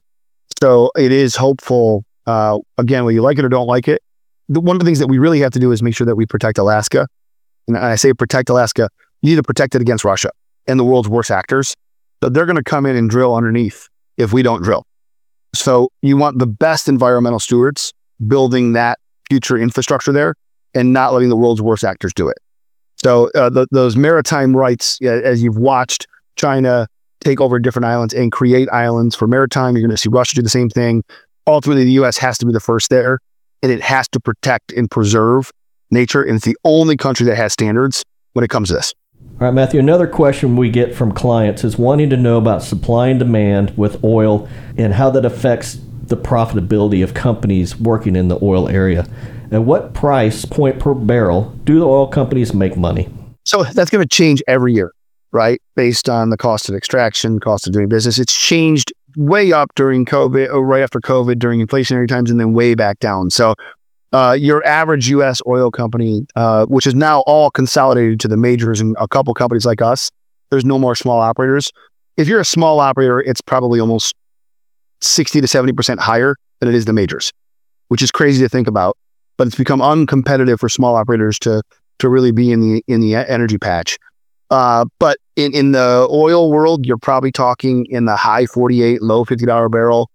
So it is hopeful, uh, again, whether you like it or don't like it, the, one of the things that we really have to do is make sure that we protect Alaska. And I say protect Alaska, you need to protect it against Russia and the world's worst actors. So they're going to come in and drill underneath if we don't drill. So you want the best environmental stewards building that future infrastructure there and not letting the world's worst actors do it. So uh, the, those maritime rights, uh, as you've watched China take over different islands and create islands for maritime, you're going to see Russia do the same thing. Ultimately, the U S has to be the first there, and it has to protect and preserve nature. And it's the only country that has standards when it comes to this. All right, Matthew, another question we get from clients is wanting to know about supply and demand with oil and how that affects the profitability of companies working in the oil area. At what price point per barrel do the oil companies make money? So that's going to change every year, right? Based on the cost of extraction, cost of doing business. It's changed way up during COVID, or right after COVID, during inflationary times, and then way back down. So uh, your average U S oil company, uh, which is now all consolidated to the majors and a couple companies like us, there's no more small operators. If you're a small operator, it's probably almost sixty to seventy percent higher than it is the majors, which is crazy to think about. But it's become uncompetitive for small operators to to really be in the in the energy patch. Uh, but in, in the oil world, you're probably talking in the high forty-eight, low fifty dollars a barrel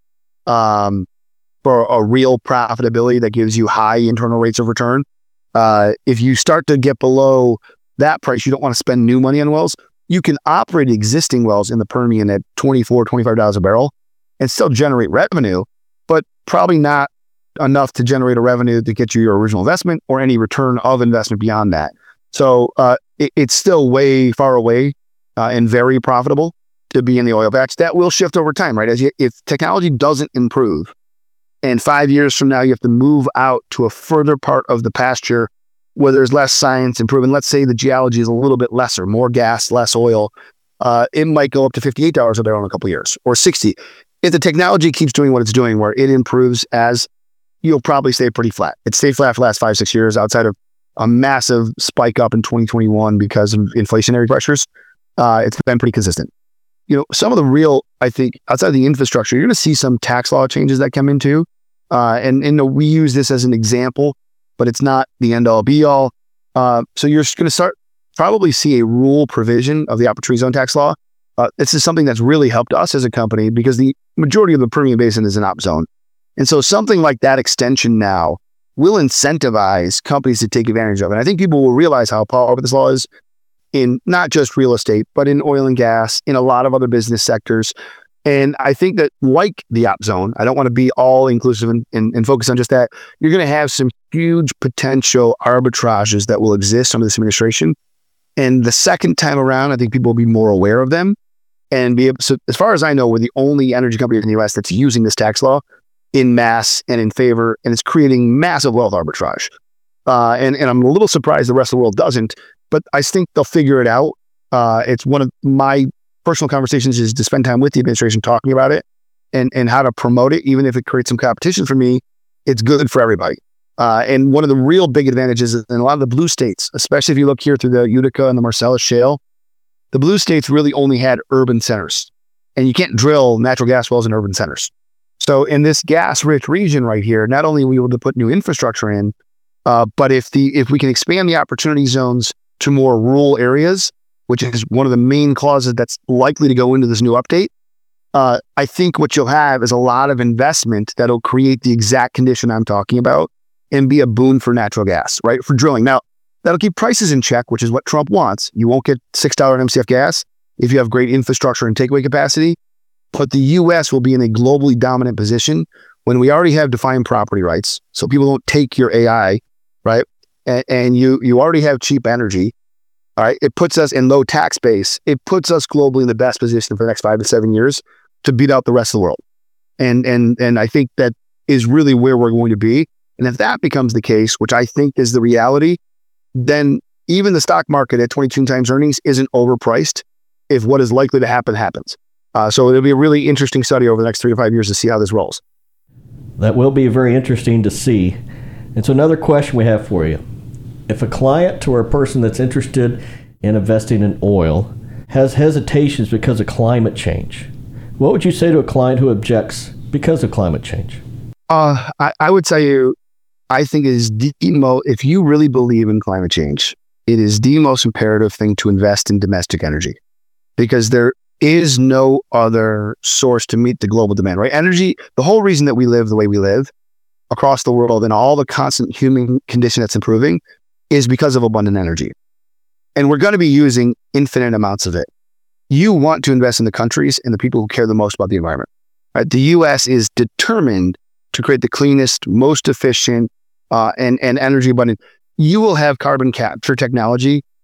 um, for a real profitability that gives you high internal rates of return. Uh, if you start to get below that price, you don't want to spend new money on wells. You can operate existing wells in the Permian at twenty-four dollars, twenty-five dollars a barrel and still generate revenue, but probably not enough to generate a revenue to get you your original investment or any return of investment beyond that. So uh, it, it's still way far away uh, and very profitable to be in the oil patch. That will shift over time, right? As you, if technology doesn't improve, and five years from now you have to move out to a further part of the pasture where there's less science improving. Let's say the geology is a little bit lesser, more gas, less oil. Uh, it might go up to fifty-eight dollars a barrel in a couple of years, or sixty. If the technology keeps doing what it's doing, where it improves, as you'll probably stay pretty flat. It stayed flat for the last five, six years outside of a massive spike up in twenty twenty-one because of inflationary pressures. Uh, it's been pretty consistent. You know, some of the real, I think, outside of the infrastructure, you're going to see some tax law changes that come into. Uh, and, and we use this as an example, but it's not the end all be all. Uh, so you're going to start probably see a rule provision of the opportunity zone tax law. Uh, this is something that's really helped us as a company because the majority of the Permian Basin is an op zone. And so something like that extension now will incentivize companies to take advantage of it. And I think people will realize how powerful this law is in not just real estate, but in oil and gas, in a lot of other business sectors. And I think that, like the op zone, I don't want to be all inclusive and, and, and focus on just that. You're going to have some huge potential arbitrages that will exist under this administration. And the second time around, I think people will be more aware of them and be able. So as far as I know, we're the only energy company in the U S that's using this tax law in mass and in favor, and it's creating massive wealth arbitrage. Uh, and, and I'm a little surprised the rest of the world doesn't, but I think they'll figure it out. Uh, it's one of my personal conversations is to spend time with the administration talking about it and, and how to promote it. Even if it creates some competition for me, it's good for everybody. Uh, and one of the real big advantages in a lot of the blue states, especially if you look here through the Utica and the Marcellus Shale, the blue states really only had urban centers, and you can't drill natural gas wells in urban centers. So in this gas-rich region right here, not only are we able to put new infrastructure in, uh, but if the if we can expand the opportunity zones to more rural areas, which is one of the main clauses that's likely to go into this new update, uh, I think what you'll have is a lot of investment that'll create the exact condition I'm talking about and be a boon for natural gas, right? For drilling. Now, that'll keep prices in check, which is what Trump wants. You won't get six dollars an M C F gas if you have great infrastructure and takeaway capacity. But the U S will be in a globally dominant position when we already have defined property rights. So people don't take your A I, right? And, and you you already have cheap energy. All right. It puts us in low tax base. It puts us globally in the best position for the next five to seven years to beat out the rest of the world. And and and I think that is really where we're going to be. And if that becomes the case, which I think is the reality, then even the stock market at twenty-two times earnings isn't overpriced if what is likely to happen happens. Uh, so it'll be a really interesting study over the next three to five years to see how this rolls. That will be very interesting to see. And so another question we have for you. If a client or a person that's interested in investing in oil has hesitations because of climate change, what would you say to a client who objects because of climate change? Uh, I, I would tell you, I think it is the most, if you really believe in climate change, it is the most imperative thing to invest in domestic energy, because there is no other source to meet the global demand, right? Energy, the whole reason that we live the way we live across the world and all the constant human condition that's improving is because of abundant energy. And we're going to be using infinite amounts of it. You want to invest in the countries and the people who care the most about the environment, right? The U S is determined to create the cleanest, most efficient, uh, and, and energy abundant. You will have carbon capture technology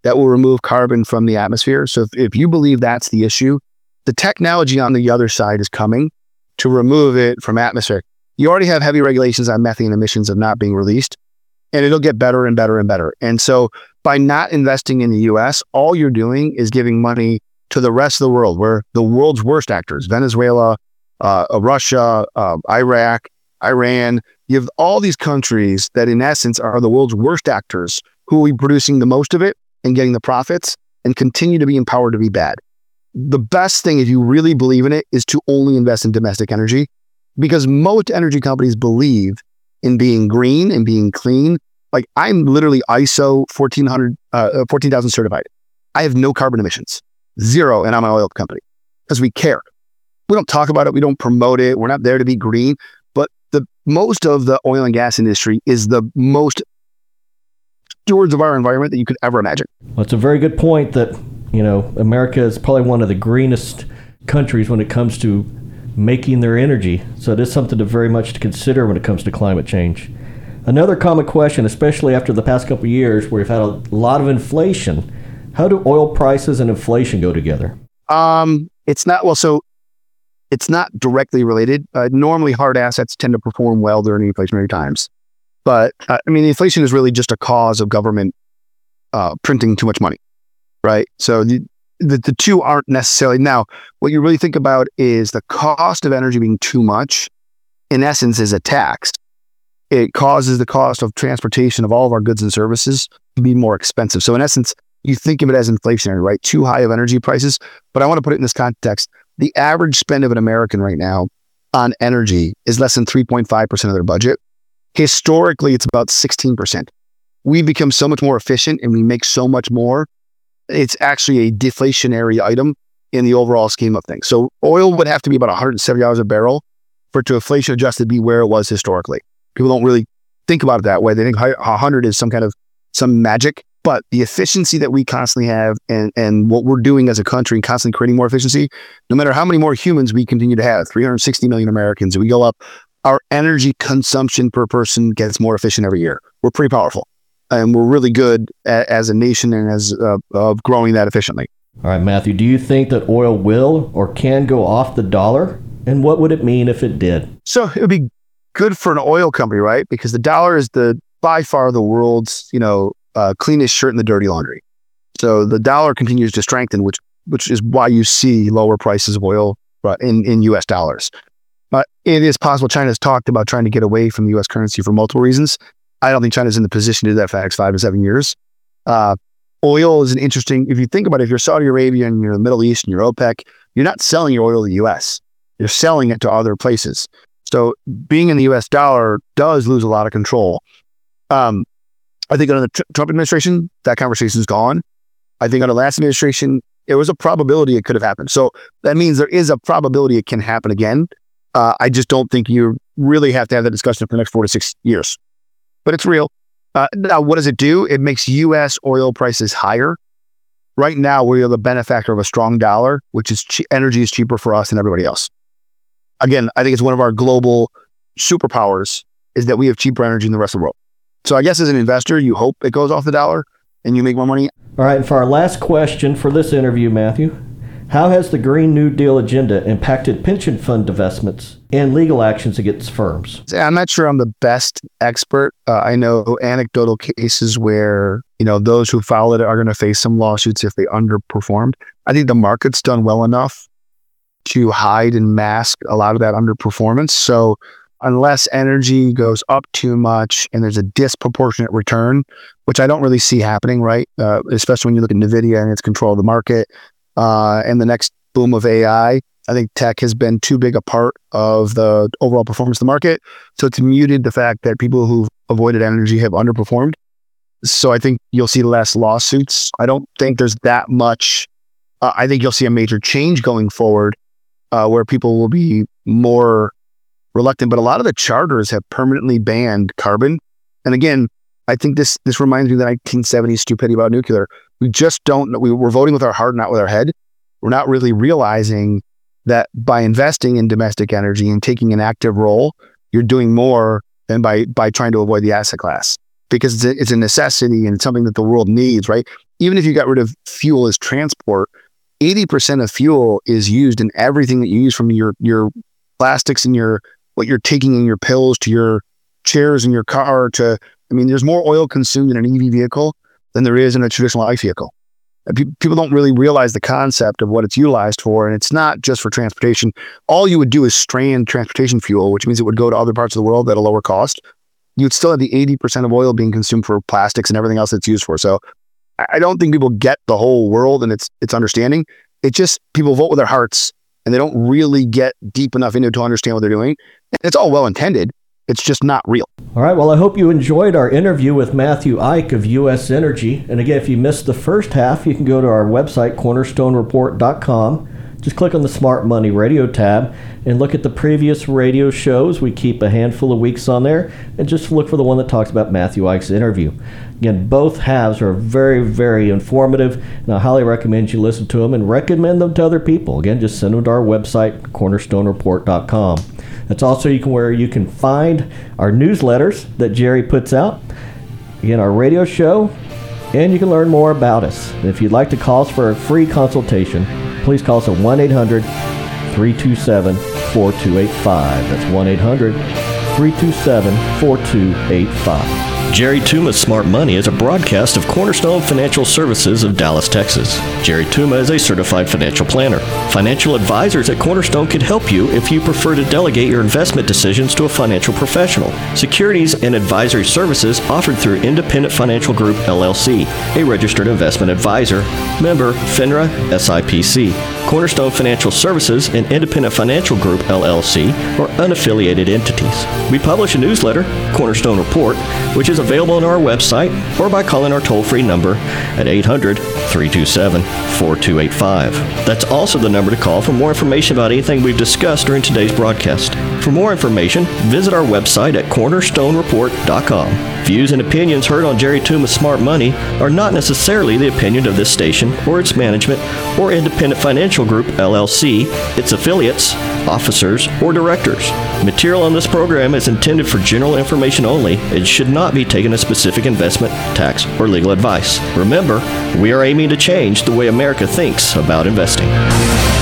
that will remove carbon from the atmosphere. So if, if you believe that's the issue, the technology on the other side is coming to remove it from atmosphere. You already have heavy regulations on methane emissions of not being released, and it'll get better and better and better. And so by not investing in the U S, all you're doing is giving money to the rest of the world, where the world's worst actors, Venezuela, uh, Russia, uh, Iraq, Iran, you have all these countries that in essence are the world's worst actors who will be producing the most of it and getting the profits and continue to be empowered to be bad. The best thing, if you really believe in it, is to only invest in domestic energy, because most energy companies believe in being green and being clean. Like I'm literally I S O fourteen hundred, uh, fourteen thousand certified. I have no carbon emissions, zero, and I'm an oil company because we care. We don't talk about it. We don't promote it. We're not there to be green. But the most of the oil and gas industry is the most stewards of our environment that you could ever imagine. Well, it's a very good point that, you know, America is probably one of the greenest countries when it comes to making their energy. So it is something to very much to consider when it comes to climate change. Another common question, especially after the past couple of years where we've had a lot of inflation, how do oil prices and inflation go together? Um, it's not, well, so it's not directly related. Uh, normally hard assets tend to perform well during inflationary times. But uh, I mean, inflation is really just a cause of government uh, printing too much money, right? So the, the the two aren't necessarily. Now, what you really think about is the cost of energy being too much, in essence, is a tax. It causes the cost of transportation of all of our goods and services to be more expensive. So in essence, you think of it as inflationary, right? Too high of energy prices. But I want to put it in this context. The average spend of an American right now on energy is less than three point five percent of their budget. Historically, it's about sixteen percent. We've become so much more efficient and we make so much more. It's actually a deflationary item in the overall scheme of things. So oil would have to be about one hundred seventy dollars a barrel for it to inflation adjusted be where it was historically. People don't really think about it that way. They think one hundred is some kind of some magic, but the efficiency that we constantly have and, and what we're doing as a country, constantly creating more efficiency, no matter how many more humans we continue to have, three hundred sixty million Americans, we go up, our energy consumption per person gets more efficient every year. We're pretty powerful, and we're really good a, as a nation and as uh, of growing that efficiently. All right, Matthew, do you think that oil will or can go off the dollar? And what would it mean if it did? So it would be good for an oil company, right? Because the dollar is the by far the world's, you know, uh, cleanest shirt in the dirty laundry. So the dollar continues to strengthen, which which is why you see lower prices of oil in, in U S dollars. Uh, it is possible China's talked about trying to get away from the U S currency for multiple reasons. I don't think China's in the position to do that for the next five to seven years. Uh, oil is an interesting, if you think about it, if you're Saudi Arabia and you're the Middle East and you're OPEC, you're not selling your oil to the U S. You're selling it to other places. So being in the U S dollar does lose a lot of control. Um, I think under the tr- Trump administration, that conversation is gone. I think under the last administration, there was a probability it could have happened. So that means there is a probability it can happen again. Uh, I just don't think you really have to have that discussion for the next four to six years. But it's real. Uh, now, what does it do? It makes U S oil prices higher. Right now, we are the benefactor of a strong dollar, which is che- energy is cheaper for us than everybody else. Again, I think it's one of our global superpowers is that we have cheaper energy than the rest of the world. So I guess as an investor, you hope it goes off the dollar and you make more money. All right, and for our last question for this interview, Matthew, how has the Green New Deal agenda impacted pension fund divestments and legal actions against firms? I'm not sure I'm the best expert. Uh, I know anecdotal cases where, you know, those who followed it are going to face some lawsuits if they underperformed. I think the market's done well enough to hide and mask a lot of that underperformance. So unless energy goes up too much and there's a disproportionate return, which I don't really see happening, right? Uh, especially when you look at NVIDIA and its control of the market. Uh, and the next boom of A I, I think tech has been too big a part of the overall performance of the market. So it's muted the fact that people who've avoided energy have underperformed. So I think you'll see less lawsuits. I don't think there's that much. Uh, I think you'll see a major change going forward uh, where people will be more reluctant. But a lot of the charters have permanently banned carbon. And again, I think this this reminds me of the nineteen seventies stupidity about nuclear. We just don't know. We, we're voting with our heart, not with our head. We're not really realizing that by investing in domestic energy and taking an active role, you're doing more than by by trying to avoid the asset class, because it's a, it's a necessity and it's something that the world needs, right? even if you got rid of fuel as transport, eighty percent of fuel is used in everything that you use, from your, your plastics and your, what you're taking in your pills to your chairs in your car to, I mean, there's more oil consumed in an E V vehicle than there is in a traditional ICE vehicle. People don't really realize the concept of what it's utilized for, and it's not just for transportation. All you would do is strand transportation fuel, which means it would go to other parts of the world at a lower cost. You'd still have the eighty percent of oil being consumed for plastics and everything else that's used for. So I don't think people get the whole world and its its understanding. It just, people vote with their hearts, and they don't really get deep enough into it to understand what they're doing. It's all well intended. It's just not real. All right. Well, I hope you enjoyed our interview with Matthew Ike of U S Energy. And again, if you missed the first half, you can go to our website, cornerstone report dot com. Just click on the Smart Money Radio tab and look at the previous radio shows. We keep a handful of weeks on there, and just look for the one that talks about Matthew Ike's interview. Again, both halves are very, very informative, and I highly recommend you listen to them and recommend them to other people. Again, just send them to our website, cornerstone report dot com. That's also you can, where you can find our newsletters that Jerry puts out, again, our radio show, and you can learn more about us. If you'd like to call us for a free consultation, please call us at one eight hundred, three two seven, four two eight five. That's one eight hundred, three two seven, four two eight five. Jerry Tuma's Smart Money is a broadcast of Cornerstone Financial Services of Dallas, Texas. Jerry Tuma is a certified financial planner. Financial advisors at Cornerstone can help you if you prefer to delegate your investment decisions to a financial professional. Securities and advisory services offered through Independent Financial Group, L L C, a registered investment advisor, member FINRA S I P C. Cornerstone Financial Services and Independent Financial Group, L L C, are unaffiliated entities. We publish a newsletter, Cornerstone Report, which is available on our website or by calling our toll-free number at eight hundred, three two seven, four two eight five. That's also the number to call for more information about anything we've discussed during today's broadcast. For more information, visit our website at cornerstone report dot com. Views and opinions heard on Jerry Tuma's Smart Money are not necessarily the opinion of this station or its management or Independent Financial Group, L L C, its affiliates, officers, or directors. Material on this program is intended for general information only and should not be taken as specific investment, tax, or legal advice. Remember, we are aiming to change the way America thinks about investing.